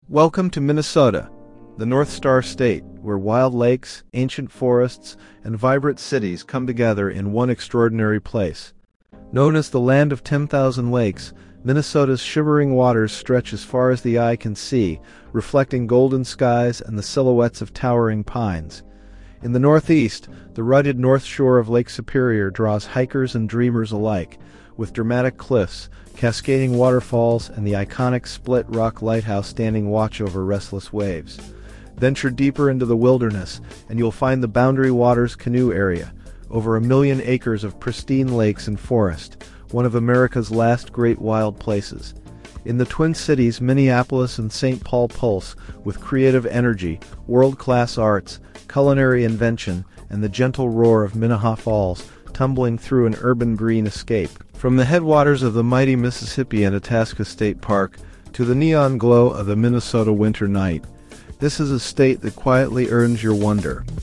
Welcome to Minnesota, the North Star State, where wild lakes, ancient forests, and vibrant cities come together in one extraordinary place. Known as the Land of 10,000 Lakes, Minnesota's shimmering waters stretch as far as the eye can see, reflecting golden skies and the silhouettes of towering pines. In the northeast, the rugged north shore of Lake Superior draws hikers and dreamers alike, with dramatic cliffs, cascading waterfalls, and the iconic Split Rock Lighthouse standing watch over restless waves. Venture deeper into the wilderness, and you'll find the Boundary Waters Canoe Area, over 1 million acres of pristine lakes and forest, one of America's last great wild places. In the Twin Cities, Minneapolis and St. Paul pulse with creative energy, world-class arts, culinary invention, and the gentle roar of Minnehaha Falls, tumbling through an urban green escape. From the headwaters of the mighty Mississippi and Itasca State Park to the neon glow of the Minnesota winter night, this is a state that quietly earns your wonder.